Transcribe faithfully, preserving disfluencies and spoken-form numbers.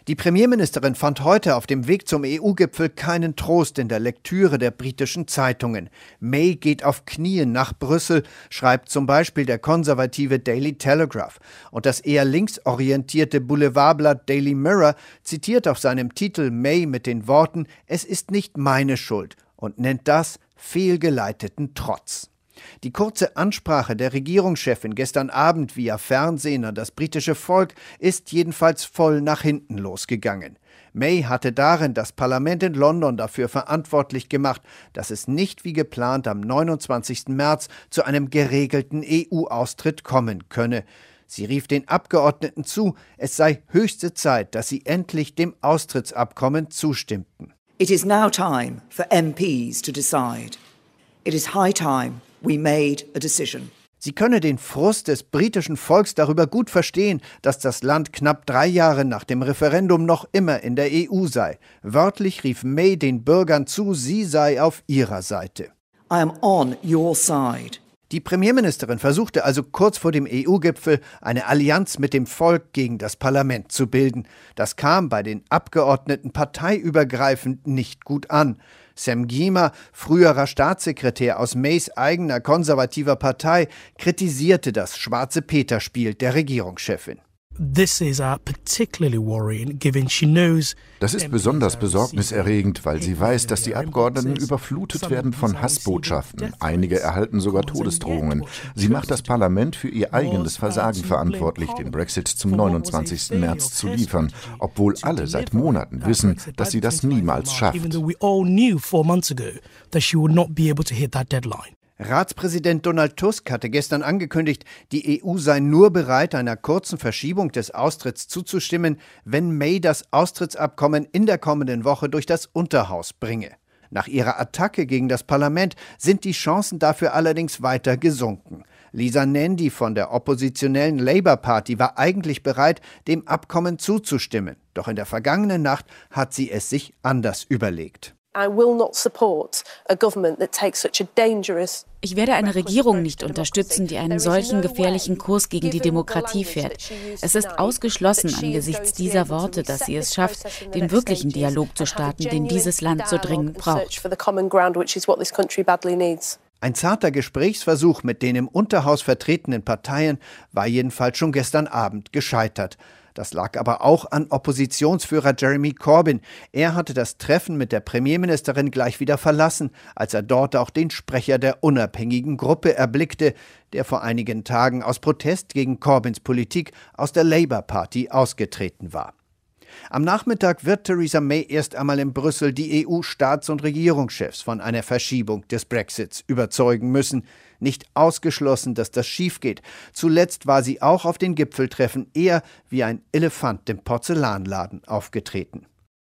Die Premierministerin fand heute auf dem Weg zum E U-Gipfel keinen Trost in der Lektüre der britischen Zeitungen. May geht auf Knien nach Brüssel, schreibt zum Beispiel der konservative Daily Telegraph. Und das eher linksorientierte Boulevardblatt Daily Mirror zitiert auf seinem Titel May mit den Worten: „Es ist nicht meine Schuld" und nennt das fehlgeleiteten Trotz. Die kurze Ansprache der Regierungschefin gestern Abend via Fernsehen an das britische Volk ist jedenfalls voll nach hinten losgegangen. May hatte darin das Parlament in London dafür verantwortlich gemacht, dass es nicht wie geplant am neunundzwanzigsten März zu einem geregelten E U-Austritt kommen könne. Sie rief den Abgeordneten zu, es sei höchste Zeit, dass sie endlich dem Austrittsabkommen zustimmten. It is now time for M Ps to decide. It is high time we made a decision. Sie könne den Frust des britischen Volks darüber gut verstehen, dass das Land knapp drei Jahre nach dem Referendum noch immer in der E U sei. Wörtlich rief May den Bürgern zu, sie sei auf ihrer Seite. I am on your side. Die Premierministerin versuchte also kurz vor dem E U-Gipfel eine Allianz mit dem Volk gegen das Parlament zu bilden. Das kam bei den Abgeordneten parteiübergreifend nicht gut an. Sam Gyimah, früherer Staatssekretär aus Mays eigener konservativer Partei, kritisierte das Schwarze-Peter-Spiel der Regierungschefin. Das ist besonders besorgniserregend, weil sie weiß, dass die Abgeordneten überflutet werden von Hassbotschaften. Einige erhalten sogar Todesdrohungen. Sie macht das Parlament für ihr eigenes Versagen verantwortlich, den Brexit zum neunundzwanzigsten März zu liefern, obwohl alle seit Monaten wissen, dass sie das niemals schafft. Ratspräsident Donald Tusk hatte gestern angekündigt, die E U sei nur bereit, einer kurzen Verschiebung des Austritts zuzustimmen, wenn May das Austrittsabkommen in der kommenden Woche durch das Unterhaus bringe. Nach ihrer Attacke gegen das Parlament sind die Chancen dafür allerdings weiter gesunken. Lisa Nandy von der oppositionellen Labour Party war eigentlich bereit, dem Abkommen zuzustimmen. Doch in der vergangenen Nacht hat sie es sich anders überlegt. Ich werde eine Regierung nicht unterstützen, die einen solchen gefährlichen Kurs gegen die Demokratie fährt. Es ist ausgeschlossen angesichts dieser Worte, dass sie es schafft, den wirklichen Dialog zu starten, den dieses Land so dringend braucht. Ein zarter Gesprächsversuch mit den im Unterhaus vertretenen Parteien war jedenfalls schon gestern Abend gescheitert. Das lag aber auch an Oppositionsführer Jeremy Corbyn. Er hatte das Treffen mit der Premierministerin gleich wieder verlassen, als er dort auch den Sprecher der unabhängigen Gruppe erblickte, der vor einigen Tagen aus Protest gegen Corbyns Politik aus der Labour Party ausgetreten war. Am Nachmittag wird Theresa May erst einmal in Brüssel die E U-Staats- und Regierungschefs von einer Verschiebung des Brexits überzeugen müssen. Nicht ausgeschlossen, dass das schief geht. Zuletzt war sie auch auf den Gipfeltreffen eher wie ein Elefant im Porzellanladen aufgetreten.